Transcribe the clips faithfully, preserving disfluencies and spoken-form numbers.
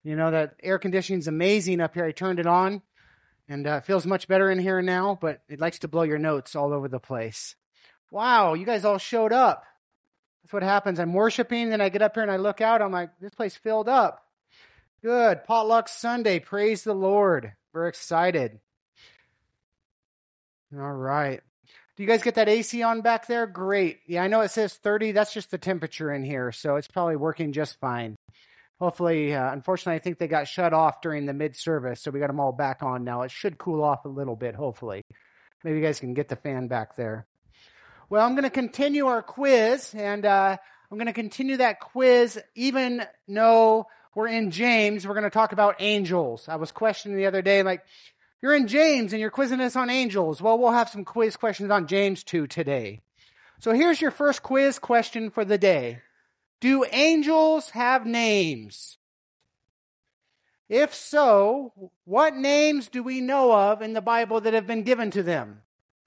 You know, that air conditioning is amazing up here. I turned it on, and uh, it feels much better in here now, but it likes to blow your notes all over the place. Wow, you guys all showed up. That's what happens. I'm worshiping, then I get up here and I look out. I'm like, this place filled up. Good. Potluck Sunday. Praise the Lord. We're excited. All right. Do you guys get that A C on back there? Great. Yeah, I know it says thirty. That's just the temperature in here, so it's probably working just fine. Hopefully, uh, unfortunately, I think they got shut off during the mid-service, so we got them all back on now. It should cool off a little bit, hopefully. Maybe you guys can get the fan back there. Well, I'm going to continue our quiz, and uh, I'm going to continue that quiz even though we're in James. We're going to talk about angels. I was questioning the other day, like, you're in James and you're quizzing us on angels. Well, we'll have some quiz questions on James two today. So here's your first quiz question for the day. Do angels have names? If so, what names do we know of in the Bible that have been given to them?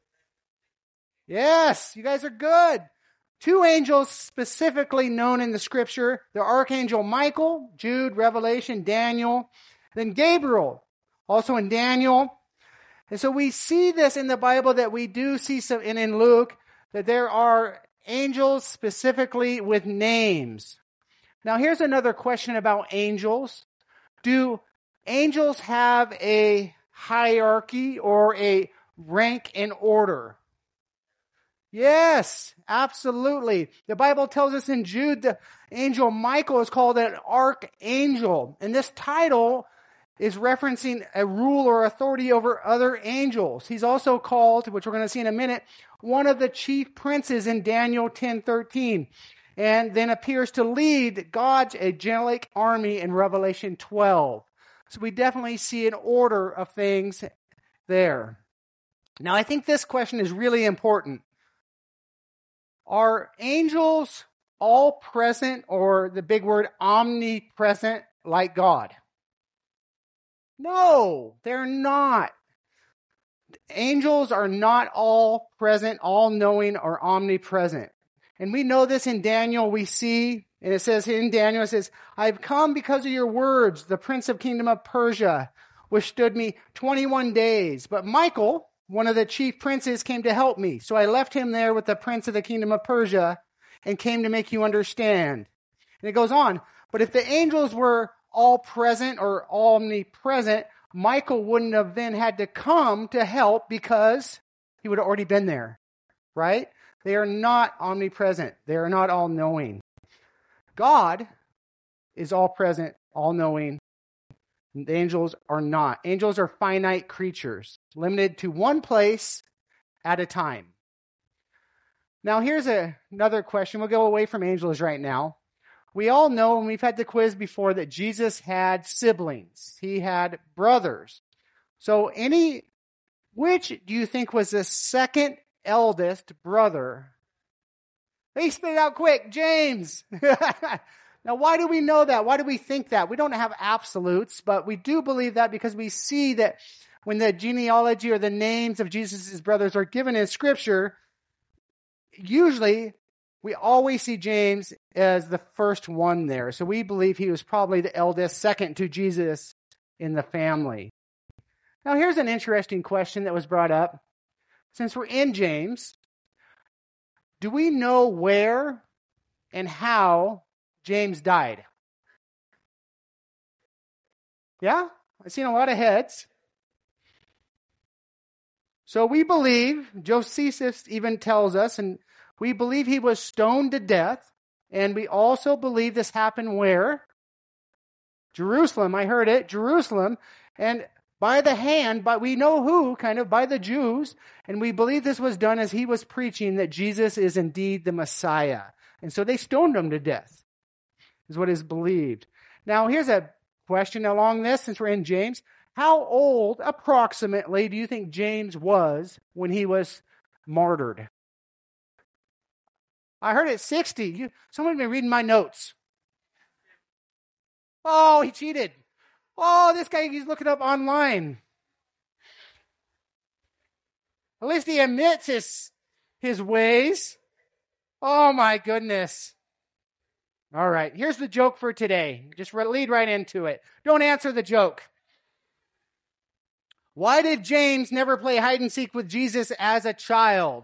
Yes, you guys are good. Two angels specifically known in the scripture, the archangel Michael, Jude, Revelation, Daniel, then Gabriel, also in Daniel. And so we see this in the Bible that we do see some, and in Luke, that there are angels specifically with names. Now here's another question about angels. Do angels have a hierarchy or a rank and order? Yes, absolutely. The Bible tells us in Jude, the angel Michael is called an archangel. And this title is referencing a rule or authority over other angels. He's also called, which we're going to see in a minute, one of the chief princes in Daniel ten thirteen, and then appears to lead God's angelic army in Revelation twelve. So we definitely see an order of things there. Now, I think this question is really important. Are angels all present, or the big word omnipresent, like God? No, they're not. Angels are not all present, all knowing, or omnipresent. And we know this in Daniel. We see, and it says in Daniel, it says, I've come because of your words, the prince of kingdom of Persia, withstood me twenty-one days. But Michael, one of the chief princes, came to help me. So I left him there with the prince of the kingdom of Persia and came to make you understand. And it goes on. But if the angels were all present or omnipresent, Michael wouldn't have then had to come to help because he would have already been there, right? They are not omnipresent. They are not all-knowing. God is all-present, all-knowing. The angels are not. Angels are finite creatures, limited to one place at a time. Now, here's a, another question. We'll go away from angels right now. We all know, and we've had the quiz before, that Jesus had siblings. He had brothers. So any, which do you think was the second eldest brother? Hey, spit it out quick, James. Now, why do we know that? Why do we think that? We don't have absolutes, but we do believe that because we see that when the genealogy or the names of Jesus' brothers are given in Scripture, usually we always see James as the first one there. So we believe he was probably the eldest, second to Jesus in the family. Now here's an interesting question that was brought up. Since we're in James, do we know where and how James died? Yeah? I've seen a lot of heads. So we believe, Josephus even tells us, and we believe he was stoned to death, and we also believe this happened where? Jerusalem, I heard it, Jerusalem, and by the hand, but we know who, kind of by the Jews, and we believe this was done as he was preaching that Jesus is indeed the Messiah. And so they stoned him to death, is what is believed. Now here's a question along this, since we're in James. How old, approximately, do you think James was when he was martyred? I heard it sixty. You, someone's been reading my notes. Oh, he cheated. Oh, this guy, he's looking up online. At least he admits his, his ways. Oh, my goodness. All right, here's the joke for today. Just lead right into it. Don't answer the joke. Why did James never play hide and seek with Jesus as a child?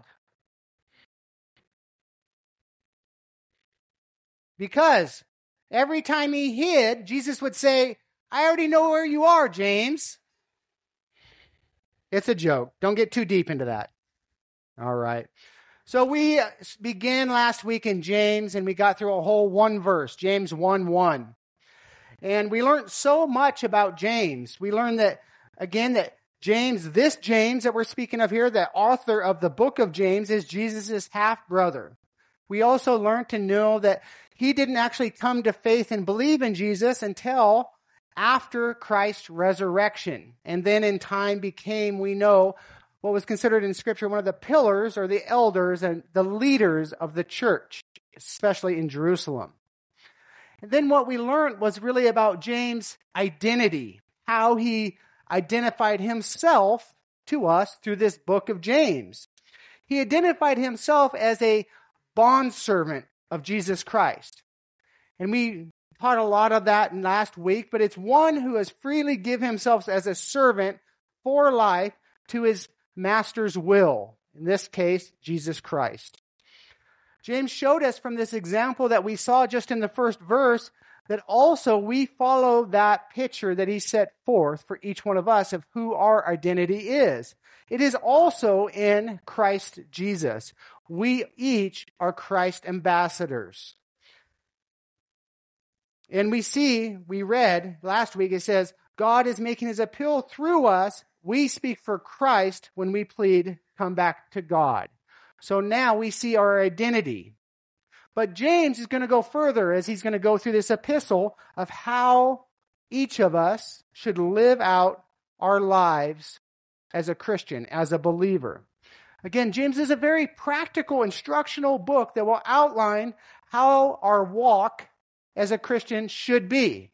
Because every time he hid, Jesus would say, I already know where you are, James. It's a joke. Don't get too deep into that. All right. So we began last week in James, and we got through a whole one verse, James one one. And we learned so much about James. We learned that, again, that James, this James that we're speaking of here, the author of the book of James, is Jesus' half-brother. We also learned to know that he didn't actually come to faith and believe in Jesus until after Christ's resurrection. And then in time became, we know, what was considered in Scripture one of the pillars or the elders and the leaders of the church, especially in Jerusalem. And then what we learned was really about James' identity, how he identified himself to us through this book of James. He identified himself as a bondservant of Jesus Christ. And we taught a lot of that in last week, but it's one who has freely given himself as a servant for life to his master's will, in this case, Jesus Christ. James showed us from this example that we saw just in the first verse that also we follow that picture that he set forth for each one of us of who our identity is. It is also in Christ Jesus. We each are Christ ambassadors. And we see, we read last week, it says, God is making his appeal through us. We speak for Christ when we plead, come back to God. So now we see our identity. But James is going to go further as he's going to go through this epistle of how each of us should live out our lives as a Christian, as a believer. Again, James is a very practical, instructional book that will outline how our walk as a Christian should be.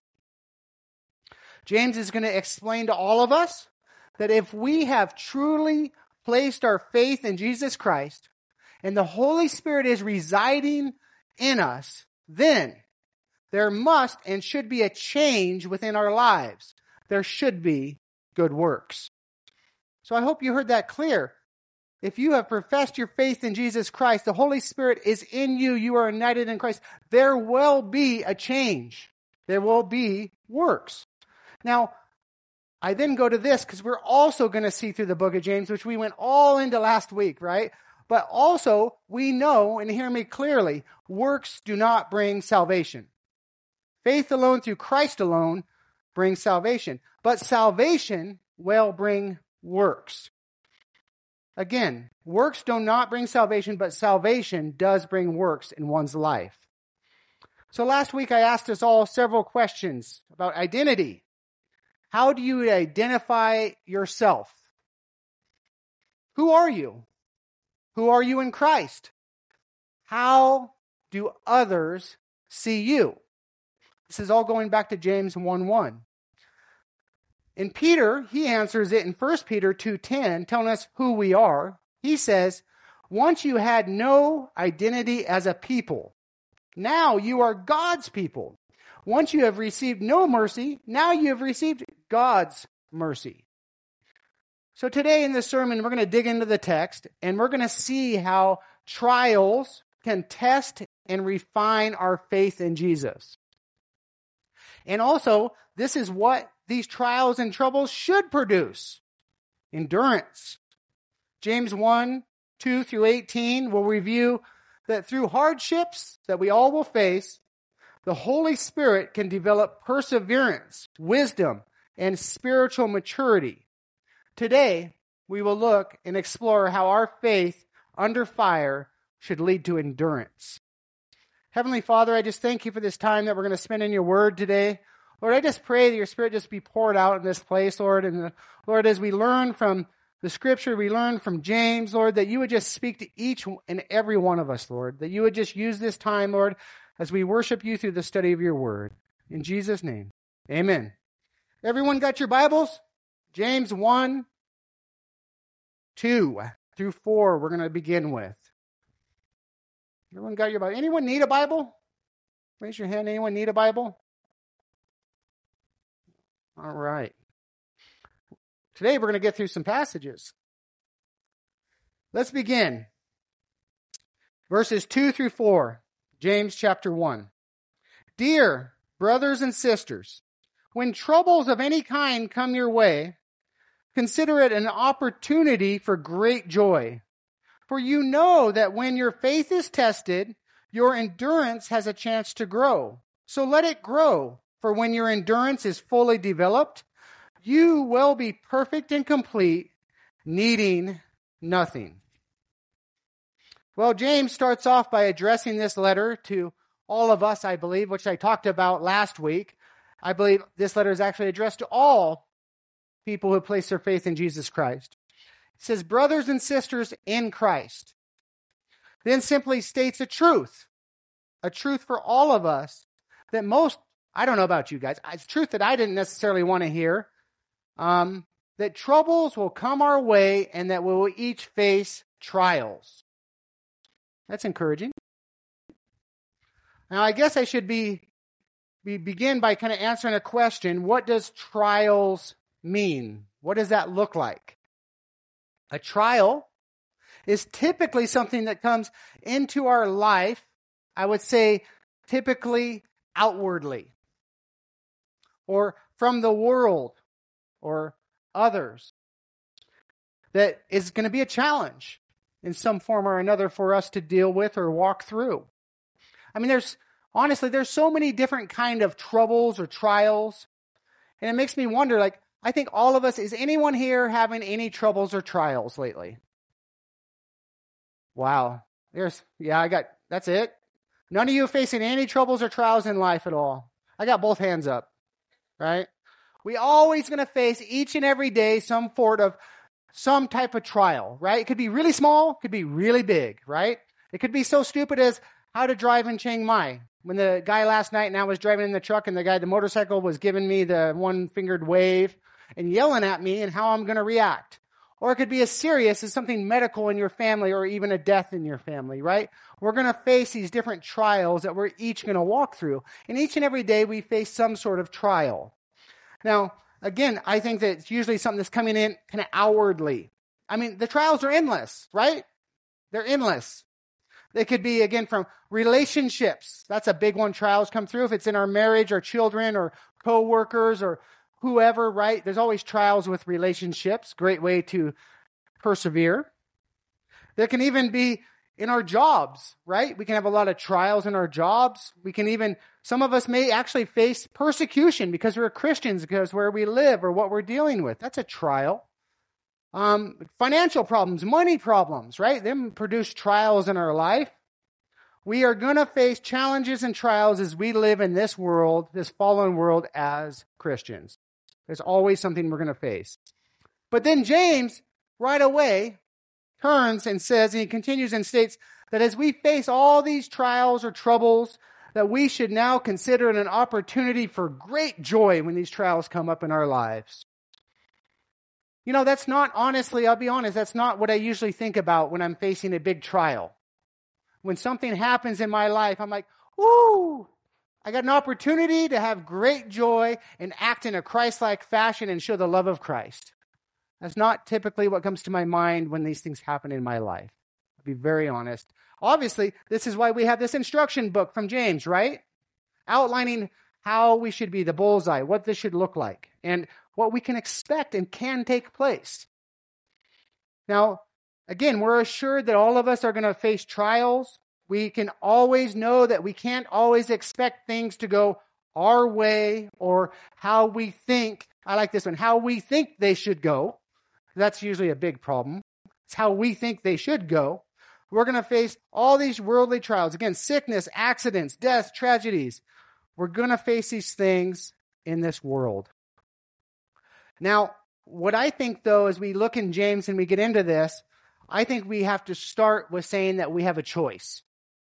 James is going to explain to all of us that if we have truly placed our faith in Jesus Christ and the Holy Spirit is residing in us, then there must and should be a change within our lives. There should be good works. So I hope you heard that clear. If you have professed your faith in Jesus Christ, the Holy Spirit is in you, you are united in Christ, there will be a change. There will be works. Now, I then go to this because we're also going to see through the book of James, which we went all into last week, right? But also, we know, and hear me clearly, works do not bring salvation. Faith alone through Christ alone brings salvation. But salvation will bring works. Again, works do not bring salvation, but salvation does bring works in one's life. So last week I asked us all several questions about identity. How do you identify yourself? Who are you? Who are you in Christ? How do others see you? This is all going back to James one one. And Peter, he answers it in First Peter two ten, telling us who we are. He says, once you had no identity as a people, now you are God's people. Once you have received no mercy, now you have received God's mercy. So today in this sermon, we're going to dig into the text, and we're going to see how trials can test and refine our faith in Jesus. And also, this is what these trials and troubles should produce. Endurance. James one, two through eighteen will review that through hardships that we all will face, the Holy Spirit can develop perseverance, wisdom, and spiritual maturity. Today, we will look and explore how our faith under fire should lead to endurance. Heavenly Father, I just thank you for this time that we're going to spend in your word today. Lord, I just pray that your Spirit just be poured out in this place, Lord. And Lord, as we learn from the Scripture, we learn from James, Lord, that you would just speak to each and every one of us, Lord. That you would just use this time, Lord, as we worship you through the study of your word. In Jesus' name, amen. Everyone got your Bibles? James one, two through four we're going to begin with. Everyone got your Bible? Anyone need a Bible? Raise your hand. Anyone need a Bible? All right. Today we're going to get through some passages. Let's begin. Verses two through four, James chapter one. Dear brothers and sisters, when troubles of any kind come your way, consider it an opportunity for great joy. For you know that when your faith is tested, your endurance has a chance to grow. So let it grow, for when your endurance is fully developed, you will be perfect and complete, needing nothing. Well, James starts off by addressing this letter to all of us, I believe, which I talked about last week. I believe this letter is actually addressed to all people who place their faith in Jesus Christ. It says, brothers and sisters in Christ. Then simply states a truth, a truth for all of us that most, I don't know about you guys, it's truth that I didn't necessarily want to hear, um, that troubles will come our way and that we will each face trials. That's encouraging. Now, I guess I should be, be begin by kind of answering a question. What does trials mean? What does that look like? A trial is typically something that comes into our life, I would say typically outwardly, or from the world, or others, that is going to be a challenge in some form or another for us to deal with or walk through. I mean, there's, honestly, there's so many different kind of troubles or trials, and it makes me wonder, like, I think all of us, is anyone here having any troubles or trials lately? Wow. There's, yeah, I got, that's it. None of you facing any troubles or trials in life at all. I got both hands up, right? We always going to face each and every day some sort of, some type of trial, right? It could be really small, could be really big, right? It could be so stupid as how to drive in Chiang Mai. When the guy last night and I was driving in the truck and the guy, the motorcycle was giving me the one-fingered wave and yelling at me and how I'm going to react. Or it could be as serious as something medical in your family or even a death in your family, right? We're going to face these different trials that we're each going to walk through. And each and every day we face some sort of trial. Now, again, I think that it's usually something that's coming in kind of outwardly. I mean, the trials are endless, right? They're endless. They could be, again, from relationships. That's a big one. Trials come through. If it's in our marriage or children or co-workers or whoever, right? There's always trials with relationships. Great way to persevere. There can even be in our jobs, right? We can have a lot of trials in our jobs. We can even, some of us may actually face persecution because we're Christians, because where we live or what we're dealing with. That's a trial. Um, financial problems, money problems, right? Them produce trials in our life. We are going to face challenges and trials as we live in this world, this fallen world as Christians. There's always something we're going to face. But then James, right away, turns and says, and he continues and states that as we face all these trials or troubles, that we should now consider it an opportunity for great joy when these trials come up in our lives. You know, that's not, honestly, I'll be honest, that's not what I usually think about when I'm facing a big trial. When something happens in my life, I'm like, woo, I got an opportunity to have great joy and act in a Christ-like fashion and show the love of Christ. That's not typically what comes to my mind when these things happen in my life. I'll be very honest. Obviously, this is why we have this instruction book from James, right? Outlining how we should be, the bullseye, what this should look like, and what we can expect and can take place. Now, again, we're assured that all of us are going to face trials. We can always know that we can't always expect things to go our way or how we think. I like this one, how we think they should go. That's usually a big problem. It's how we think they should go. We're going to face all these worldly trials. Again, sickness, accidents, death, tragedies. We're going to face these things in this world. Now, what I think, though, as we look in James and we get into this, I think we have to start with saying that we have a choice.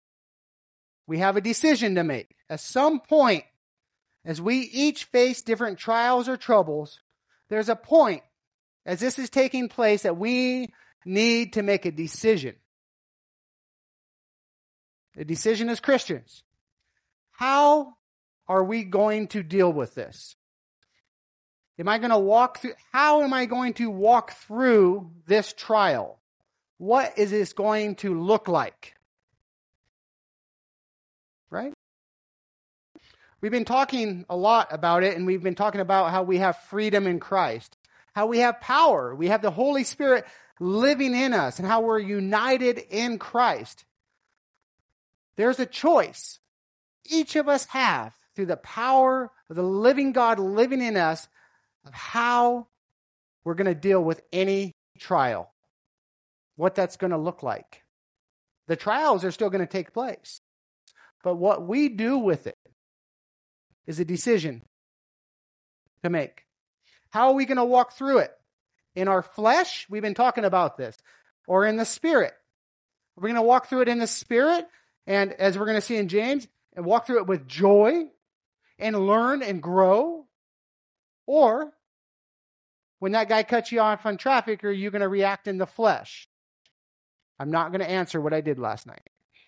We have a decision to make. At some point, as we each face different trials or troubles, there's a point, as this is taking place, that we need to make a decision. A decision as Christians. How are we going to deal with this? Am I going to walk through, how am I going to walk through this trial? What is this going to look like? Right? We've been talking a lot about it, and we've been talking about how we have freedom in Christ, how we have power, we have the Holy Spirit living in us, and how we're united in Christ. There's a choice each of us have through the power of the living God living in us of how we're going to deal with any trial, what that's going to look like. The trials are still going to take place, but what we do with it is a decision to make. How are we going to walk through it? In our flesh, we've been talking about this, or in the Spirit. We're going to walk through it in the Spirit, and as we're going to see in James, and walk through it with joy and learn and grow. Or when that guy cuts you off on traffic, are you going to react in the flesh? I'm not going to answer what I did last night.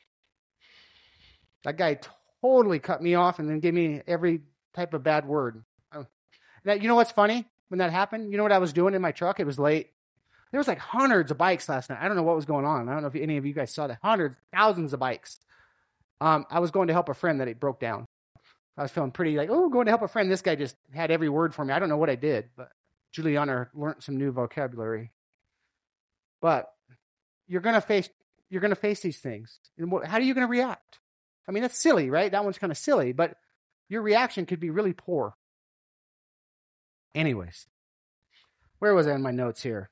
That guy totally cut me off and then gave me every type of bad word. Now, you know what's funny? When that happened, you know what I was doing in my truck? It was late. There was like hundreds of bikes last night. I don't know what was going on. I don't know if any of you guys saw that. Hundreds, thousands of bikes. Um, I was going to help a friend that it broke down. I was feeling pretty like, oh, going to help a friend. This guy just had every word for me. I don't know what I did, but Juliana learned some new vocabulary. But you're going to face, you're going to face these things. And what, how are you going to react? I mean, that's silly, right? That one's kind of silly, but your reaction could be really poor. Anyways, where was I in my notes here?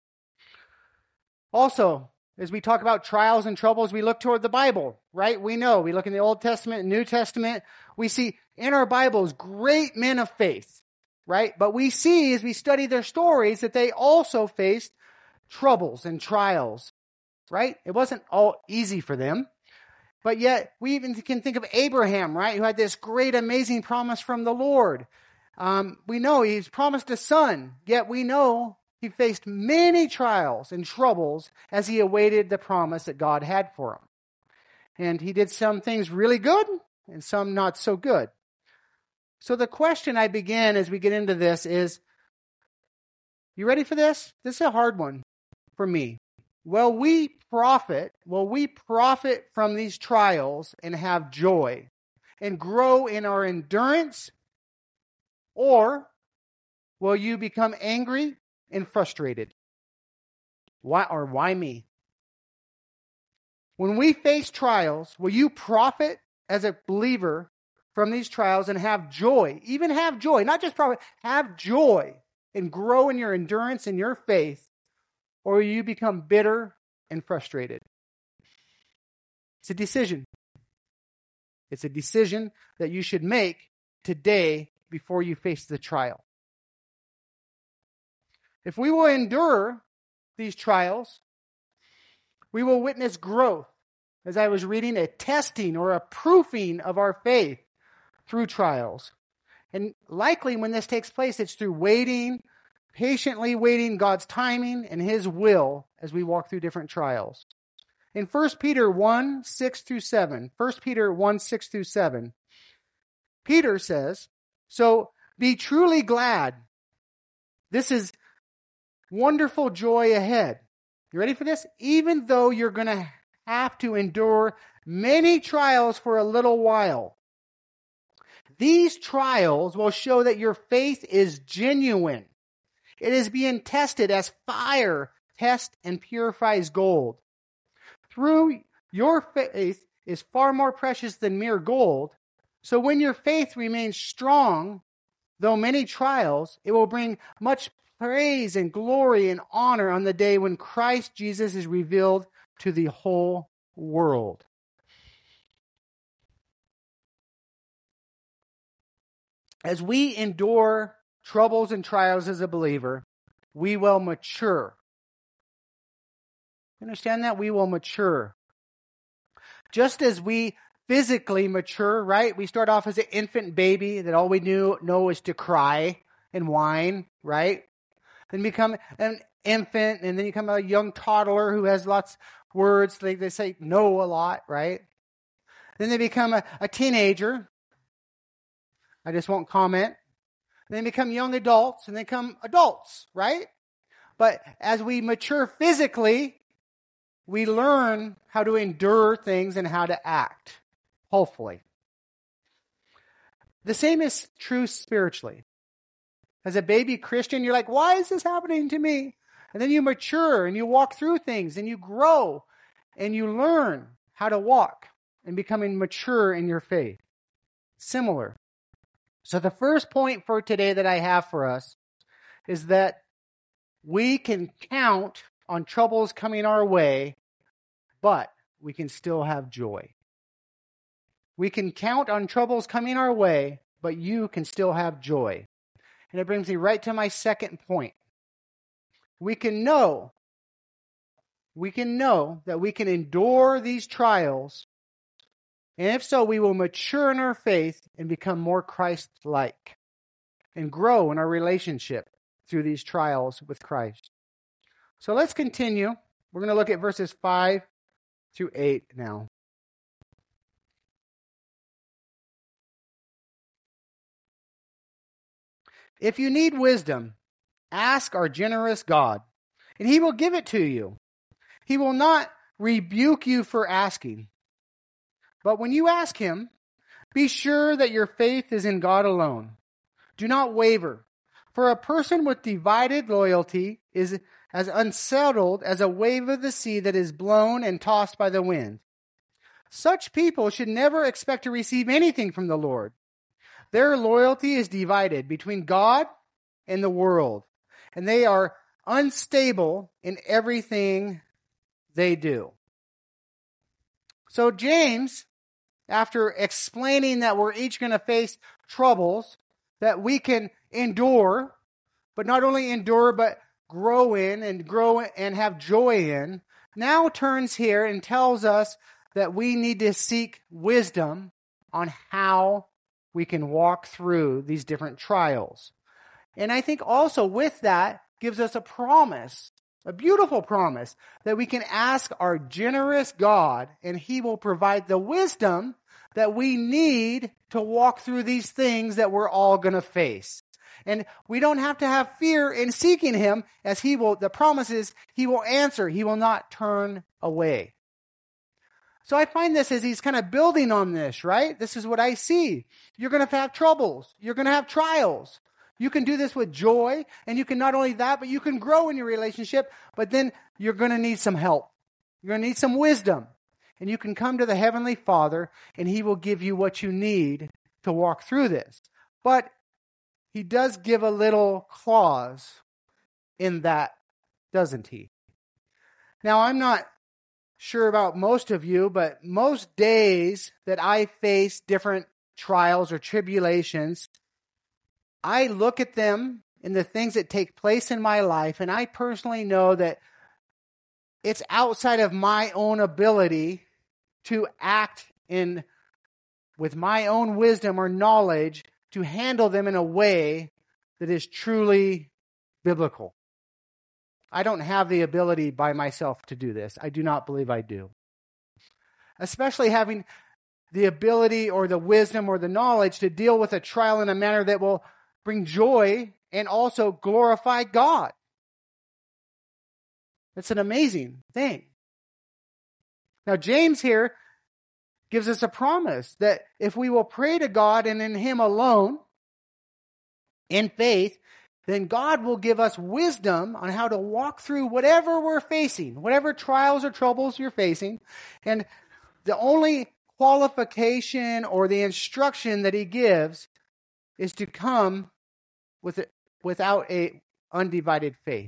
Also, as we talk about trials and troubles, we look toward the Bible, right? We know, we look in the Old Testament and New Testament, we see in our Bibles great men of faith, right? But we see as we study their stories that they also faced troubles and trials, right? It wasn't all easy for them. But yet, we even can think of Abraham, right? Who had this great, amazing promise from the Lord. Um, we know he's promised a son, yet we know he faced many trials and troubles as he awaited the promise that God had for him. And he did some things really good and some not so good. So the question I begin as we get into this is, you ready for this? This is a hard one for me. Will we profit, will we profit from these trials and have joy and grow in our endurance? Or will you become angry and frustrated? Why or why me? When we face trials, will you profit as a believer from these trials and have joy? Even have joy, not just profit, have joy and grow in your endurance and your faith, or will you become bitter and frustrated? It's a decision. It's a decision that you should make today before you face the trial. If we will endure these trials, we will witness growth. As I was reading, a testing or a proofing of our faith through trials. And likely when this takes place, it's through waiting, patiently waiting God's timing and His will as we walk through different trials. In First Peter one, six through seven, First Peter one, six through seven, Peter says, so be truly glad. This is wonderful joy ahead. You ready for this? Even though you're going to have to endure many trials for a little while. These trials will show that your faith is genuine. It is being tested as fire tests and purifies gold. Through your faith is far more precious than mere gold. So when your faith remains strong, though many trials, it will bring much praise and glory and honor on the day when Christ Jesus is revealed to the whole world. As we endure troubles and trials as a believer, we will mature. Understand that? We will mature. Just as we physically mature, right? We start off as an infant baby that all we knew know is to cry and whine, right? Then become an infant, and then you become a young toddler who has lots of words. They, they say no a lot, right? Then they become a, a teenager, I just won't comment. And they become young adults and they become adults, right? But as we mature physically, we learn how to endure things and how to act, hopefully. The same is true spiritually. As a baby Christian, you're like, why is this happening to me? And then you mature and you walk through things and you grow and you learn how to walk and becoming mature in your faith. Similar. So the first point for today that I have for us is that we can count on troubles coming our way, but we can still have joy. We can count on troubles coming our way, but you can still have joy. And it brings me right to my second point. We can know, we can know that we can endure these trials, and if so, we will mature in our faith and become more Christ-like and grow in our relationship through these trials with Christ. So let's continue. We're going to look at verses five through eight now. If you need wisdom, ask our generous God, and he will give it to you. He will not rebuke you for asking. But when you ask him, be sure that your faith is in God alone. Do not waver, for a person with divided loyalty is as unsettled as a wave of the sea that is blown and tossed by the wind. Such people should never expect to receive anything from the Lord. Their loyalty is divided between God and the world, and they are unstable in everything they do. So James, after explaining that we're each going to face troubles that we can endure, but not only endure, but grow in and grow and have joy in, now turns here and tells us that we need to seek wisdom on how we can walk through these different trials. And I think also with that gives us a promise, a beautiful promise, that we can ask our generous God and he will provide the wisdom that we need to walk through these things that we're all going to face. And we don't have to have fear in seeking him, as he will, the promise is he will answer, he will not turn away. So I find this as he's kind of building on this, right? This is what I see. You're going to have troubles. You're going to have trials. You can do this with joy, and you can not only that, but you can grow in your relationship, but then you're going to need some help. You're going to need some wisdom. And you can come to the Heavenly Father, and he will give you what you need to walk through this. But he does give a little clause in that, doesn't he? Now, I'm not sure about most of you, but most days that I face different trials or tribulations, I look at them and the things that take place in my life, and I personally know that it's outside of my own ability to act in with my own wisdom or knowledge to handle them in a way that is truly biblical. I don't have the ability by myself to do this. I do not believe I do. Especially having the ability or the wisdom or the knowledge to deal with a trial in a manner that will bring joy and also glorify God. It's an amazing thing. Now, James here gives us a promise that if we will pray to God and in him alone, in faith, then God will give us wisdom on how to walk through whatever we're facing, whatever trials or troubles you're facing. And the only qualification or the instruction that he gives is to come with it, without a undivided faith.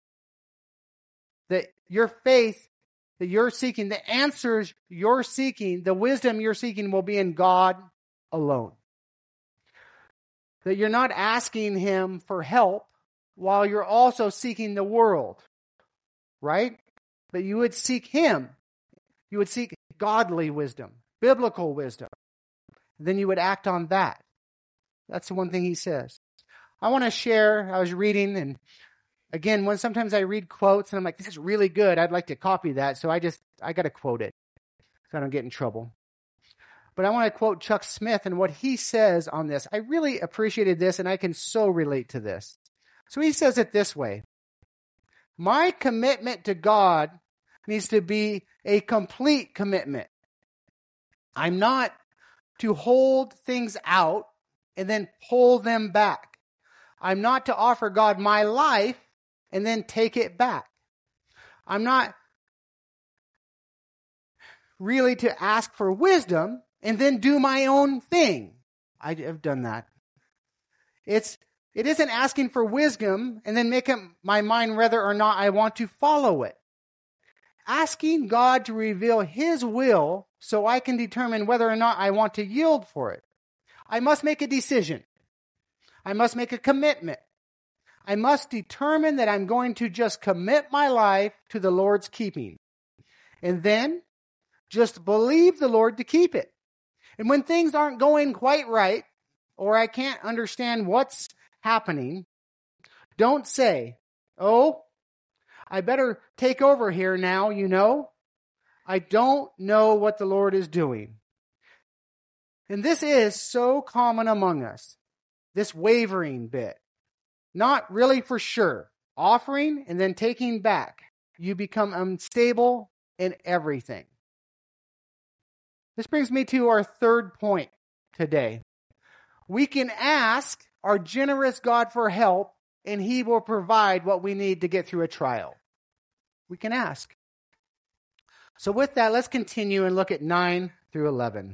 That your faith that you're seeking, the answers you're seeking, the wisdom you're seeking will be in God alone. That you're not asking him for help while you're also seeking the world, right? But you would seek him. You would seek godly wisdom, biblical wisdom. Then you would act on that. That's the one thing he says. I want to share, I was reading, and again, when sometimes I read quotes and I'm like, this is really good. I'd like to copy that. So I just, I got to quote it so I don't get in trouble. But I want to quote Chuck Smith and what he says on this. I really appreciated this, and I can so relate to this. So he says it this way. My commitment to God needs to be a complete commitment. I'm not to hold things out and then pull them back. I'm not to offer God my life and then take it back. I'm not really to ask for wisdom and then do my own thing. I have done that. It's, it isn't asking for wisdom and then make up my mind whether or not I want to follow it. Asking God to reveal His will so I can determine whether or not I want to yield for it. I must make a decision. I must make a commitment. I must determine that I'm going to just commit my life to the Lord's keeping. And then just believe the Lord to keep it. And when things aren't going quite right, or I can't understand what's happening, don't say, oh, I better take over here now, you know. I don't know what the Lord is doing. And this is so common among us, this wavering bit. Not really for sure. Offering and then taking back. You become unstable in everything. This brings me to our third point today. We can ask our generous God for help, and He will provide what we need to get through a trial. We can ask. So with that, let's continue and look at nine through eleven.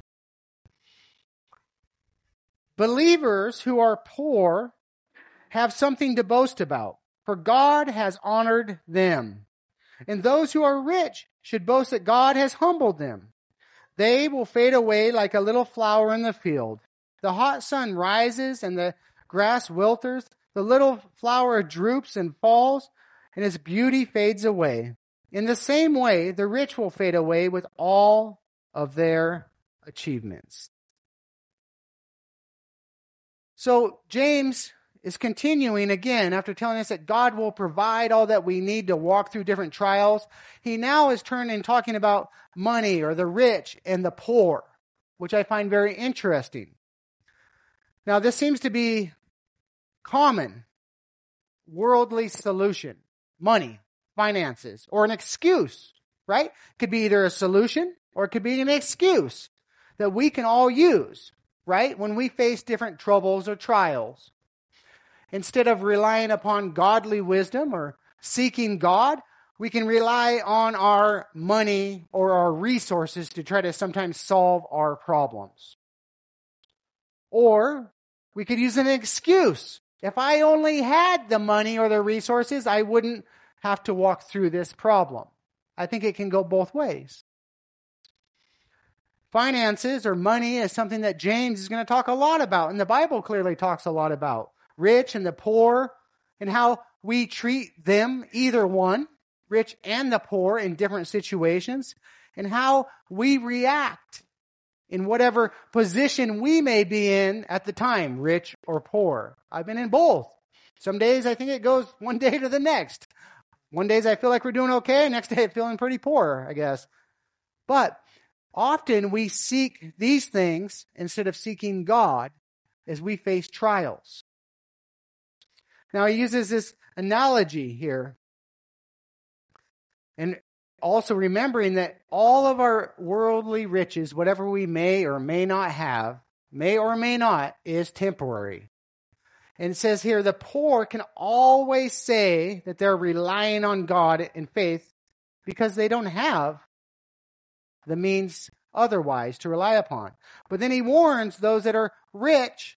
Believers who are poor have something to boast about, for God has honored them. And those who are rich should boast that God has humbled them. They will fade away like a little flower in the field. The hot sun rises and the grass wilters. The little flower droops and falls, and its beauty fades away. In the same way, the rich will fade away with all of their achievements. So James is continuing again after telling us that God will provide all that we need to walk through different trials. He now is turning talking about money or the rich and the poor, which I find very interesting. Now, this seems to be common worldly solution, money, finances, or an excuse, right? It could be either a solution or it could be an excuse that we can all use, right? When we face different troubles or trials. Instead of relying upon godly wisdom or seeking God, we can rely on our money or our resources to try to sometimes solve our problems. Or we could use an excuse. If I only had the money or the resources, I wouldn't have to walk through this problem. I think it can go both ways. Finances or money is something that James is going to talk a lot about, and the Bible clearly talks a lot about. Rich and the poor, and how we treat them, either one, rich and the poor, in different situations, and how we react in whatever position we may be in at the time, rich or poor. I've been in both. Some days I think it goes one day to the next. One days I feel like we're doing okay, next day I'm feeling pretty poor, I guess. But often we seek these things instead of seeking God as we face trials. Now he uses this analogy here. And also remembering that all of our worldly riches, whatever we may or may not have, may or may not, is temporary. And it says here, the poor can always say that they're relying on God in faith because they don't have the means otherwise to rely upon. But then he warns those that are rich,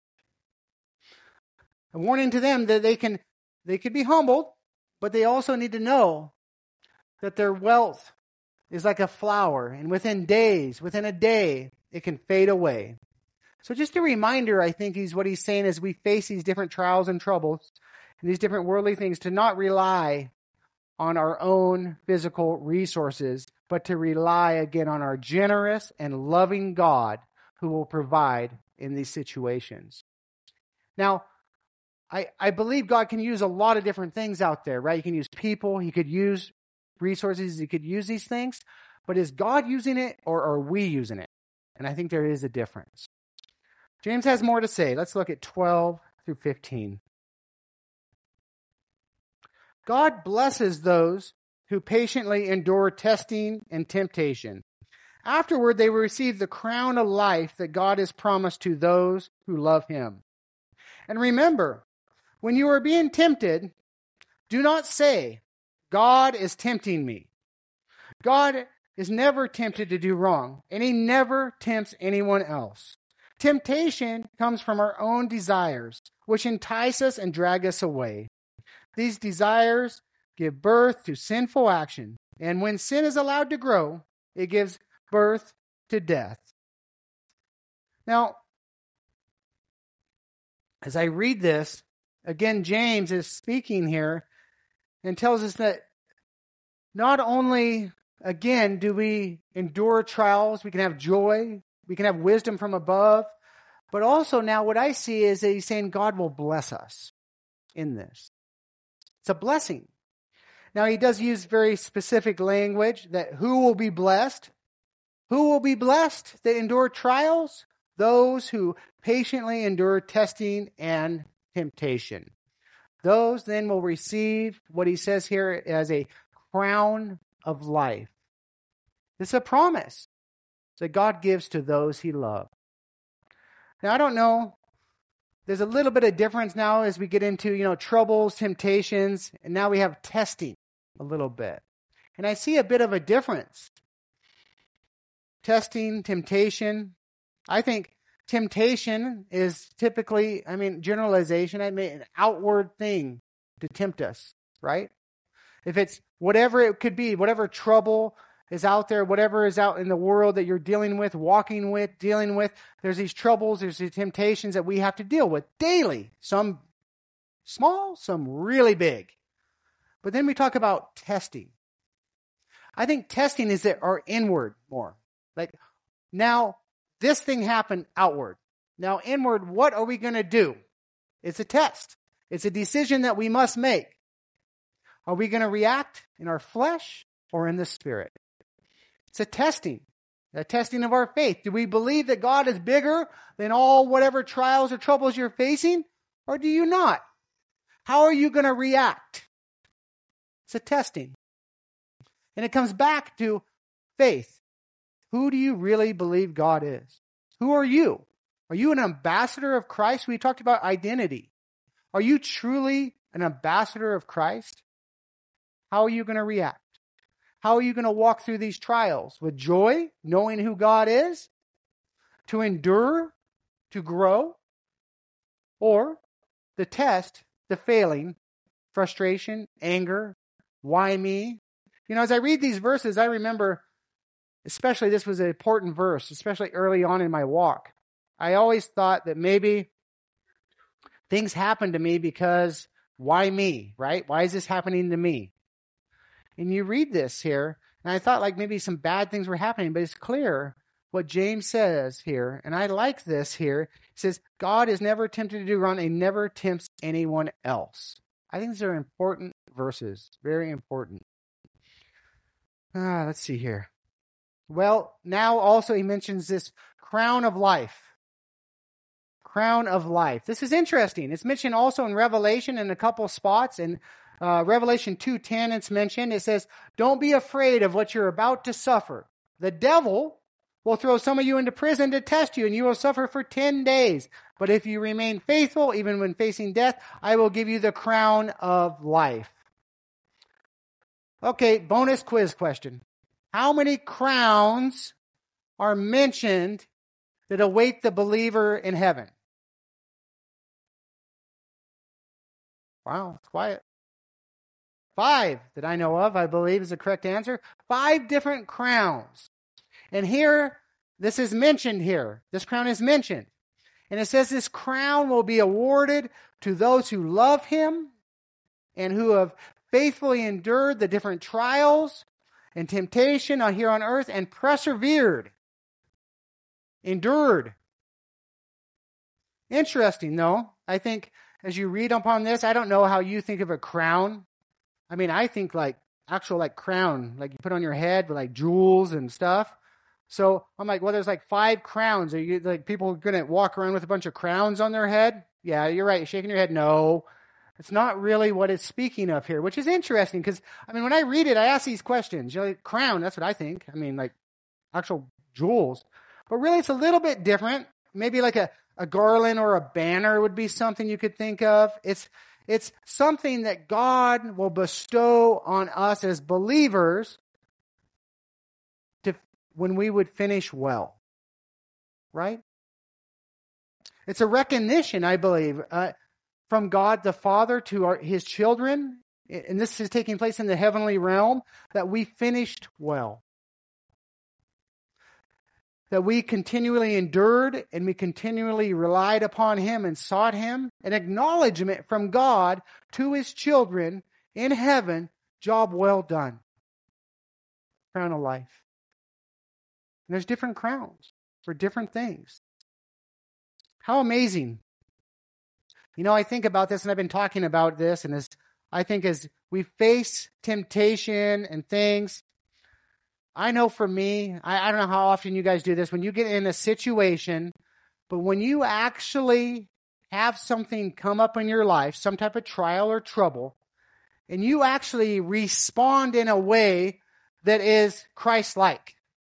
a warning to them that they can they could be humbled, but they also need to know that their wealth is like a flower, and within days, within a day, it can fade away. So just a reminder, I think, is what he's saying as we face these different trials and troubles and these different worldly things, to not rely on our own physical resources, but to rely again on our generous and loving God who will provide in these situations. Now, I, I believe God can use a lot of different things out there, right? He can use people, he could use resources, he could use these things, but is God using it or are we using it? And I think there is a difference. James has more to say. Let's look at twelve through fifteen. God blesses those who patiently endure testing and temptation. Afterward, they will receive the crown of life that God has promised to those who love him. And remember, when you are being tempted, do not say, God is tempting me. God is never tempted to do wrong, and he never tempts anyone else. Temptation comes from our own desires, which entice us and drag us away. These desires give birth to sinful action, and when sin is allowed to grow, it gives birth to death. Now, as I read this, again, James is speaking here and tells us that not only, again, do we endure trials, we can have joy, we can have wisdom from above, but also now what I see is that he's saying God will bless us in this. It's a blessing. Now, he does use very specific language that who will be blessed? Who will be blessed that endure trials? Those who patiently endure testing and temptation. Those then will receive what he says here as a crown of life. This is a promise that God gives to those he loves. Now, I don't know. There's a little bit of difference now as we get into, you know, troubles, temptations, and now we have testing a little bit. And I see a bit of a difference. Testing, temptation. I think temptation is typically, I mean, generalization, I mean, an outward thing to tempt us, right? If it's whatever it could be, whatever trouble is out there, whatever is out in the world that you're dealing with, walking with, dealing with, there's these troubles, there's these temptations that we have to deal with daily. Some small, some really big. But then we talk about testing. I think testing is that our inward more. Like, now, this thing happened outward. Now, inward, what are we going to do? It's a test. It's a decision that we must make. Are we going to react in our flesh or in the spirit? It's a testing, a testing of our faith. Do we believe that God is bigger than all whatever trials or troubles you're facing, or do you not? How are you going to react? It's a testing. And it comes back to faith. Who do you really believe God is? Who are you? Are you an ambassador of Christ? We talked about identity. Are you truly an ambassador of Christ? How are you going to react? How are you going to walk through these trials? With joy, knowing who God is? To endure? To grow? Or the test, the failing, frustration, anger, why me? You know, as I read these verses, I remember, especially this was an important verse, especially early on in my walk. I always thought that maybe things happen to me because why me, right? Why is this happening to me? And you read this here, and I thought like maybe some bad things were happening, but it's clear what James says here, and I like this here. He says, God is never tempted to do wrong, and never tempts anyone else. I think these are important verses, very important. Ah, let's see here. Well, now also he mentions this crown of life. Crown of life. This is interesting. It's mentioned also in Revelation in a couple spots. In uh, Revelation two ten, it's mentioned. It says, don't be afraid of what you're about to suffer. The devil will throw some of you into prison to test you, and you will suffer for ten days. But if you remain faithful, even when facing death, I will give you the crown of life. Okay, bonus quiz question. How many crowns are mentioned that await the believer in heaven? Wow, it's quiet. Five that I know of, I believe, is the correct answer. Five different crowns. And here, this is mentioned here. This crown is mentioned. And it says this crown will be awarded to those who love him and who have faithfully endured the different trials and temptation on here on earth and persevered. Endured. Interesting, though. I think as you read upon this, I don't know how you think of a crown. I mean, I think like actual like crown, like you put on your head with like jewels and stuff. So I'm like, well, there's like five crowns. Are you like people going to walk around with a bunch of crowns on their head? Yeah, you're right. You're shaking your head. No, it's not really what it's speaking of here, which is interesting because, I mean, when I read it, I ask these questions. You know, like, crown, that's what I think. I mean, like actual jewels. But really, it's a little bit different. Maybe like a, a garland or a banner would be something you could think of. It's It's something that God will bestow on us as believers to when we would finish well, right? It's a recognition, I believe, uh, from God the Father to our, His children, and this is taking place in the heavenly realm, that we finished well. That we continually endured and we continually relied upon Him and sought Him. An acknowledgement from God to His children in heaven, job well done. Crown of life. And there's different crowns for different things. How amazing. You know, I think about this, and I've been talking about this, and as I think as we face temptation and things, I know for me, I, I don't know how often you guys do this, when you get in a situation, but when you actually have something come up in your life, some type of trial or trouble, and you actually respond in a way that is Christ-like.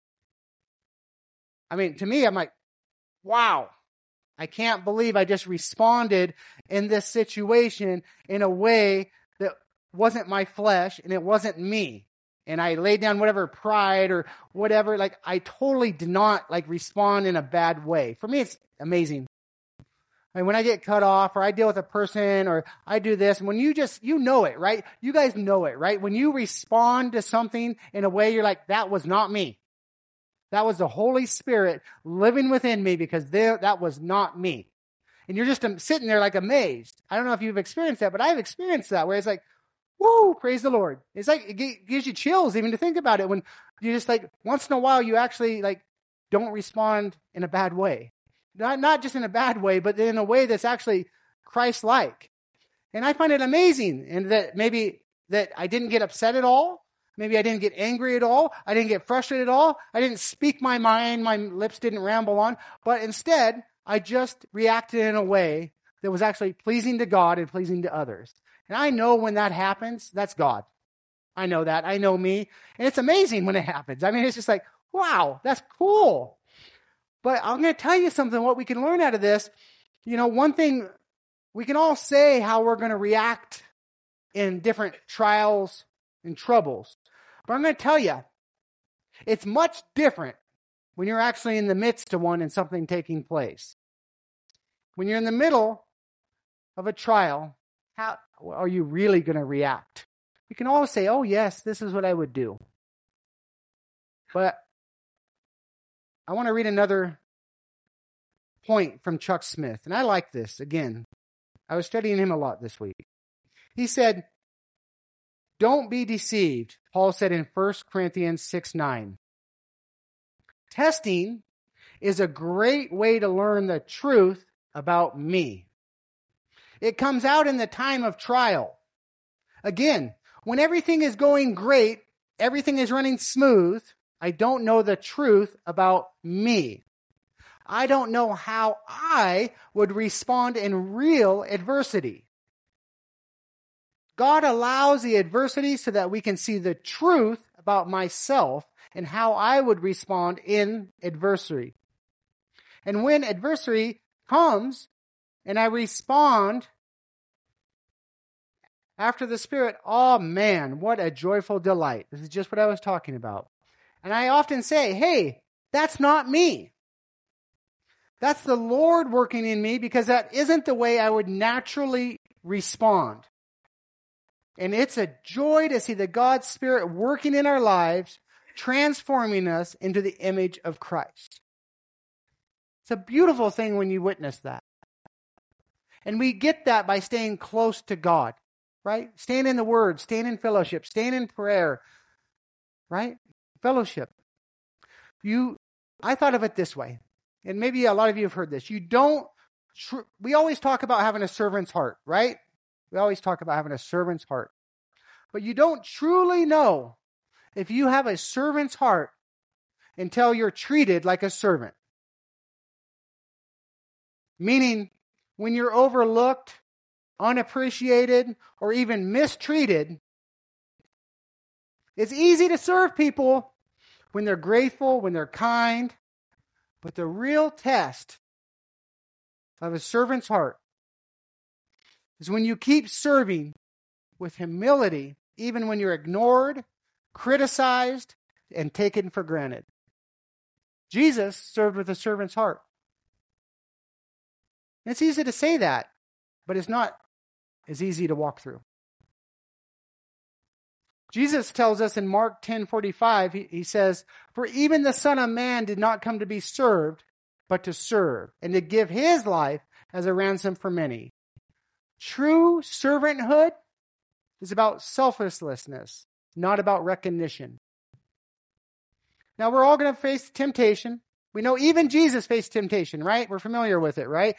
I mean, to me, I'm like, wow, I can't believe I just responded in this situation in a way that wasn't my flesh and it wasn't me. And I laid down whatever pride or whatever. Like, I totally did not like respond in a bad way. For me, it's amazing. I mean, when I get cut off or I deal with a person or I do this, when you just, you know it, right? You guys know it, right? When you respond to something in a way, you're like, that was not me. That was the Holy Spirit living within me because there, that was not me. And you're just um, sitting there like amazed. I don't know if you've experienced that, but I've experienced that where it's like, woo, praise the Lord. It's like, it gives you chills even to think about it when you just like, once in a while, you actually like, don't respond in a bad way. Not, not just in a bad way, but in a way that's actually Christ-like. And I find it amazing. And that maybe that I didn't get upset at all. Maybe I didn't get angry at all. I didn't get frustrated at all. I didn't speak my mind. My lips didn't ramble on. But instead, I just reacted in a way that was actually pleasing to God and pleasing to others. And I know when that happens, that's God. I know that. I know me. And it's amazing when it happens. I mean, it's just like, wow, that's cool. But I'm going to tell you something, what we can learn out of this. You know, one thing, we can all say how we're going to react in different trials and troubles. But I'm going to tell you, it's much different when you're actually in the midst of one and something taking place. When you're in the middle of a trial, how are you really going to react? You can all say, oh, yes, this is what I would do. But I want to read another point from Chuck Smith. And I like this. Again, I was studying him a lot this week. He said, don't be deceived, Paul said in First Corinthians six nine. Testing is a great way to learn the truth about me. It comes out in the time of trial. Again, when everything is going great, everything is running smooth, I don't know the truth about me. I don't know how I would respond in real adversity. God allows the adversity so that we can see the truth about myself and how I would respond in adversity. And when adversity comes and I respond after the Spirit, oh man, what a joyful delight. This is just what I was talking about. And I often say, hey, that's not me. That's the Lord working in me because that isn't the way I would naturally respond. And it's a joy to see the God's Spirit working in our lives, transforming us into the image of Christ. It's a beautiful thing when you witness that. And we get that by staying close to God, right? Staying in the Word, staying in fellowship, staying in prayer, right? Fellowship. You, I thought of it this way, and maybe a lot of you have heard this. You don't, tr- we always talk about having a servant's heart, right? We always talk about having a servant's heart. But you don't truly know if you have a servant's heart until you're treated like a servant. Meaning, when you're overlooked, unappreciated, or even mistreated, it's easy to serve people when they're grateful, when they're kind, but the real test of a servant's heart is when you keep serving with humility, even when you're ignored, criticized, and taken for granted. Jesus served with a servant's heart. And it's easy to say that, but it's not as easy to walk through. Jesus tells us in Mark ten forty-five, he, he says, "For even the Son of Man did not come to be served, but to serve, and to give his life as a ransom for many." True servanthood is about selflessness, not about recognition. Now, we're all going to face temptation. We know even Jesus faced temptation, right? We're familiar with it, right?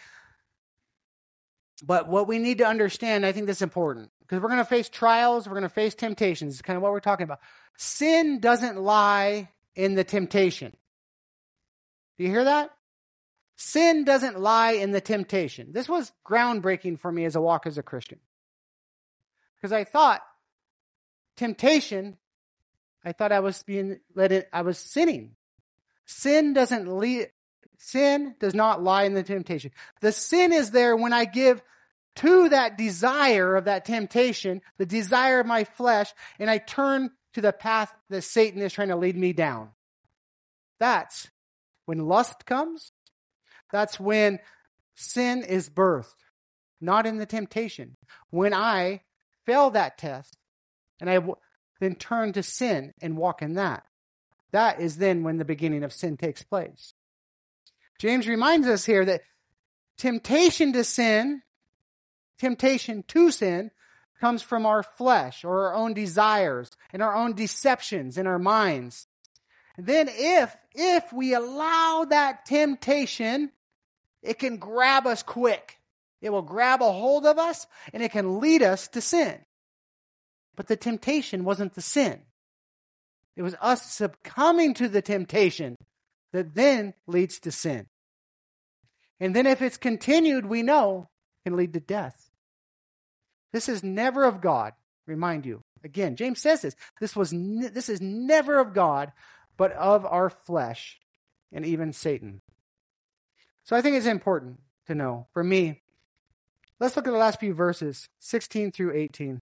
But what we need to understand, I think that's important, because we're going to face trials, we're going to face temptations. It's kind of what we're talking about. Sin doesn't lie in the temptation. Do you hear that? Sin doesn't lie in the temptation. This was groundbreaking for me as a walk as a Christian. Because I thought temptation, I thought I was being led in, I was sinning. Sin doesn't lead, sin does not lie in the temptation. The sin is there when I give to that desire of that temptation, the desire of my flesh, and I turn to the path that Satan is trying to lead me down. That's when lust comes. That's when sin is birthed, not in the temptation. When I fail that test and I w- then turn to sin and walk in that, that is then when the beginning of sin takes place. James reminds us here that temptation to sin, temptation to sin, comes from our flesh or our own desires and our own deceptions in our minds. And then if, if we allow that temptation, it can grab us quick. It will grab a hold of us and it can lead us to sin. But the temptation wasn't the sin. It was us succumbing to the temptation that then leads to sin. And then if it's continued, we know it can lead to death. This is never of God, remind you. Again, James says this. This was ne- this is never of God, but of our flesh and even Satan. So I think it's important to know. For me, let's look at the last few verses, sixteen through eighteen.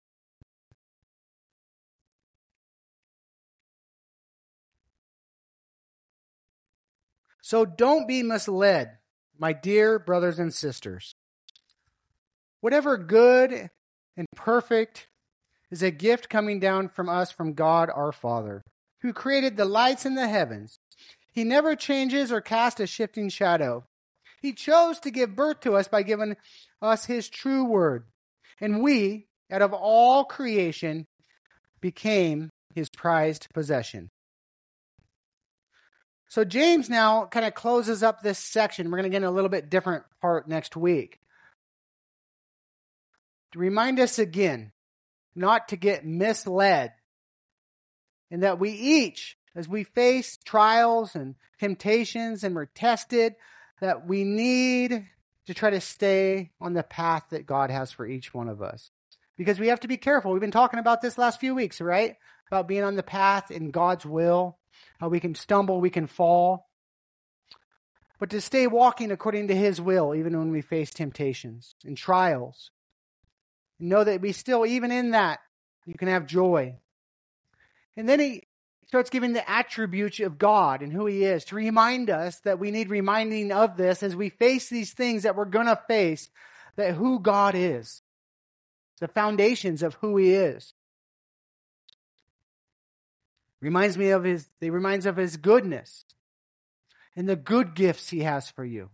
So don't be misled, my dear brothers and sisters. Whatever good and perfect is a gift coming down from us from God our Father, who created the lights in the heavens. He never changes or casts a shifting shadow. He chose to give birth to us by giving us his true word. And we, out of all creation, became his prized possession. So James now kind of closes up this section. We're going to get in a little bit different part next week. To remind us again, not to get misled. And that we each, as we face trials and temptations and we're tested, that we need to try to stay on the path that God has for each one of us. Because we have to be careful. We've been talking about this last few weeks, right? About being on the path in God's will. How we can stumble, we can fall. But to stay walking according to his will, even when we face temptations and trials. And know that we still, even in that, you can have joy. And then he starts giving the attributes of God and who he is to remind us that we need reminding of this as we face these things that we're going to face, that who God is, the foundations of who he is. Reminds me of his, it reminds of his goodness and the good gifts he has for you.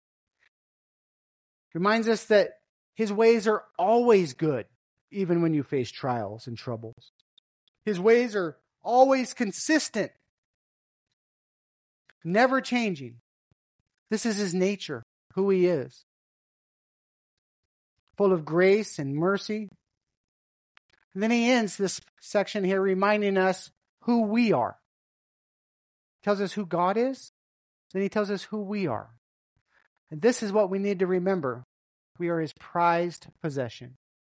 Reminds us that his ways are always good, even when you face trials and troubles. His ways are always consistent, never changing. This is his nature, who he is. Full of grace and mercy. And then he ends this section here reminding us who we are. tells us who God is, then he tells us who we are. And this is what we need to remember. We are his prized possession.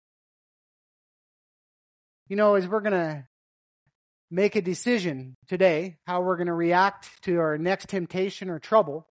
You know, as we're going to make a decision today, how we're going to react to our next temptation or trouble,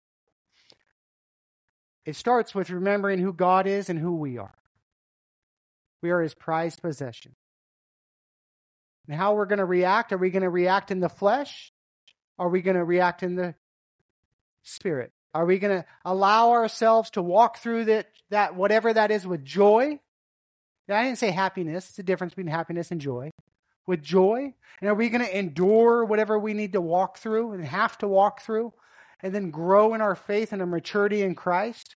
it starts with remembering who God is and who we are. We are his prized possession. And how we're going to react, are we going to react in the flesh? Are we going to react in the spirit? Are we going to allow ourselves to walk through that, that whatever that is with joy? Now, I didn't say happiness. It's the difference between happiness and joy. With joy? And are we going to endure whatever we need to walk through and have to walk through and then grow in our faith and our maturity in Christ?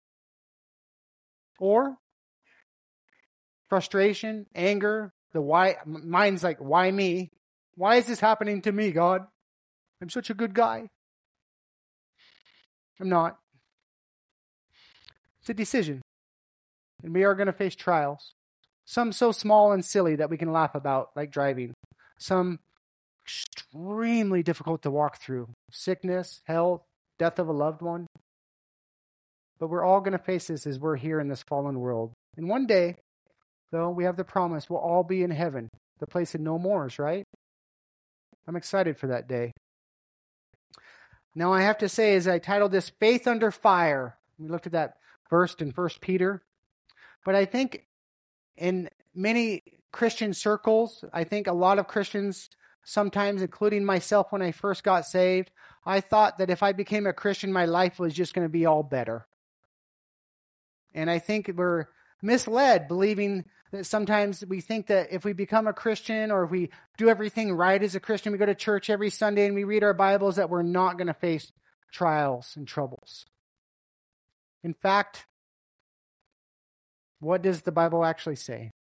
Or frustration, anger, the why, mine's like, why me? Why is this happening to me, God? I'm such a good guy. I'm not. It's a decision. And we are going to face trials. Some so small and silly that we can laugh about, like driving. Some extremely difficult to walk through. Sickness, health, death of a loved one. But we're all going to face this as we're here in this fallen world. And one day, though, we have the promise we'll all be in heaven, the place of no mores, right? I'm excited for that day. Now, I have to say, as I titled this, Faith Under Fire, we looked at that verse in First Peter. But I think in many Christian circles, I think a lot of Christians, sometimes including myself when I first got saved, I thought that if I became a Christian, my life was just going to be all better. And I think we're misled, believing that sometimes we think that if we become a Christian or if we do everything right as a Christian, we go to church every Sunday and we read our Bibles, that we're not going to face trials and troubles. In fact, what does the Bible actually say?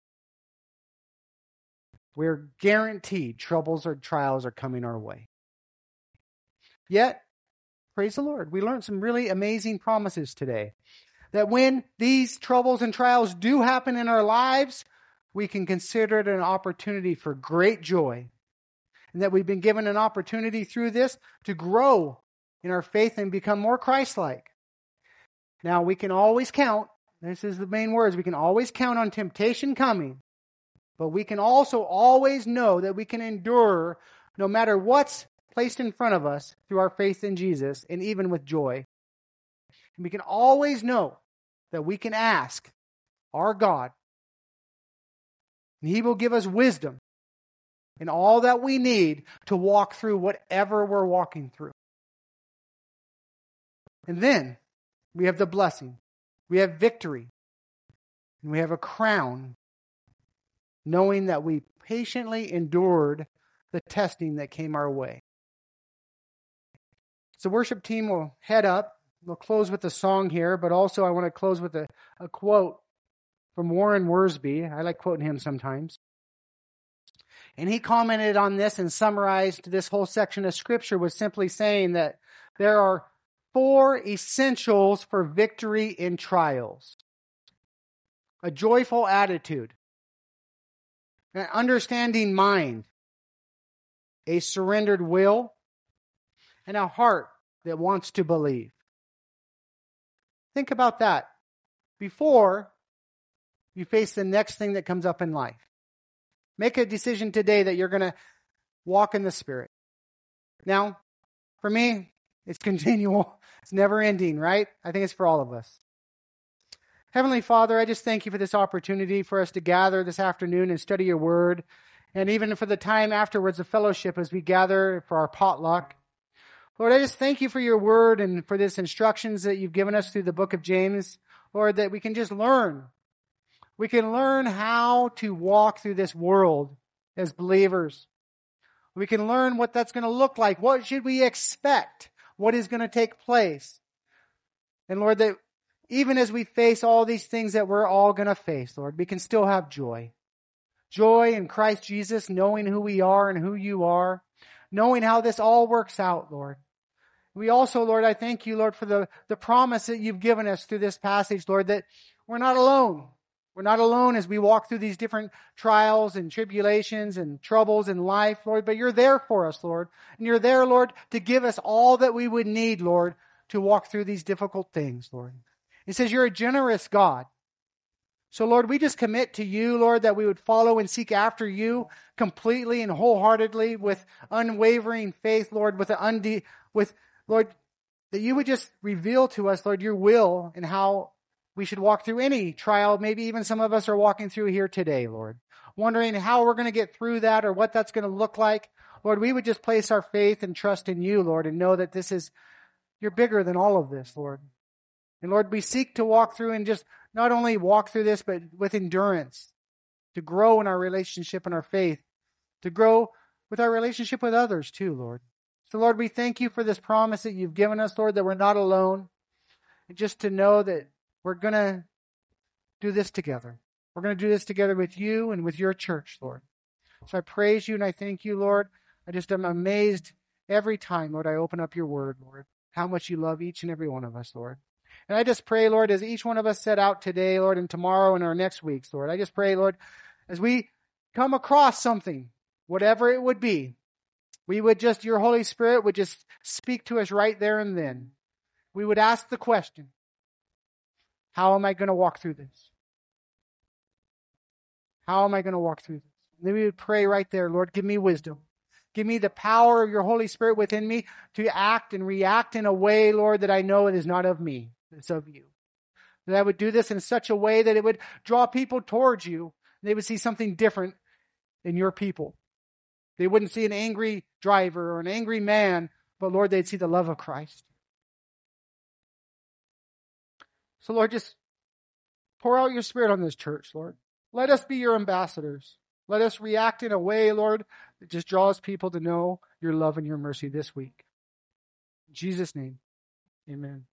We're guaranteed troubles or trials are coming our way. Yet, praise the Lord, we learned some really amazing promises today. That when these troubles and trials do happen in our lives, we can consider it an opportunity for great joy. And that we've been given an opportunity through this to grow in our faith and become more Christ-like. Now, we can always count, this is the main words, we can always count on temptation coming. But we can also always know that we can endure no matter what's placed in front of us through our faith in Jesus, and even with joy. And we can always know that we can ask our God, and he will give us wisdom and all that we need to walk through whatever we're walking through. And then we have the blessing. We have victory. And we have a crown, knowing that we patiently endured the testing that came our way. So worship team will head up. We'll close with a song here, but also I want to close with a, a quote from Warren Wiersbe. I like quoting him sometimes. And he commented on this and summarized this whole section of Scripture with simply saying that there are four essentials for victory in trials. A joyful attitude, an understanding mind, a surrendered will, and a heart that wants to believe. Think about that before you face the next thing that comes up in life. Make a decision today that you're going to walk in the Spirit. Now, for me, it's continual. It's never ending, right? I think it's for all of us. Heavenly Father, I just thank you for this opportunity for us to gather this afternoon and study your word. And even for the time afterwards of fellowship as we gather for our potluck. Lord, I just thank you for your word and for this instructions that you've given us through the book of James. Lord, that we can just learn. We can learn how to walk through this world as believers. We can learn what that's going to look like. What should we expect? What is going to take place? And Lord, that even as we face all these things that we're all going to face, Lord, we can still have joy. Joy in Christ Jesus, knowing who we are and who you are. Knowing how this all works out, Lord. We also, Lord, I thank you, Lord, for the, the promise that you've given us through this passage, Lord, that we're not alone. We're not alone as we walk through these different trials and tribulations and troubles in life, Lord, but you're there for us, Lord. And you're there, Lord, to give us all that we would need, Lord, to walk through these difficult things, Lord. It says you're a generous God. So, Lord, we just commit to you, Lord, that we would follow and seek after you completely and wholeheartedly with unwavering faith, Lord, with, an unde- with Lord, that you would just reveal to us, Lord, your will and how we should walk through any trial. Maybe even some of us are walking through here today, Lord, wondering how we're going to get through that or what that's going to look like. Lord, we would just place our faith and trust in you, Lord, and know that this is, you're bigger than all of this, Lord. And Lord, we seek to walk through and just not only walk through this, but with endurance, to grow in our relationship and our faith, to grow with our relationship with others too, Lord. So Lord, we thank you for this promise that you've given us, Lord, that we're not alone. And just to know that we're going to do this together. We're going to do this together with you and with your church, Lord. So I praise you and I thank you, Lord. I just am amazed every time, Lord, I open up your word, Lord, how much you love each and every one of us, Lord. And I just pray, Lord, as each one of us set out today, Lord, and tomorrow and our next weeks, Lord, I just pray, Lord, as we come across something, whatever it would be, we would just, your Holy Spirit would just speak to us right there and then. We would ask the question, how am I going to walk through this? How am I going to walk through this? And then we would pray right there, Lord, give me wisdom. Give me the power of your Holy Spirit within me to act and react in a way, Lord, that I know it is not of me. It's of you. That I would do this in such a way that it would draw people towards you. They would see something different in your people. They wouldn't see an angry driver or an angry man, but Lord, they'd see the love of Christ. So Lord, just pour out your Spirit on this church, Lord. Let us be your ambassadors. Let us react in a way, Lord, that just draws people to know your love and your mercy this week. In Jesus' name, amen.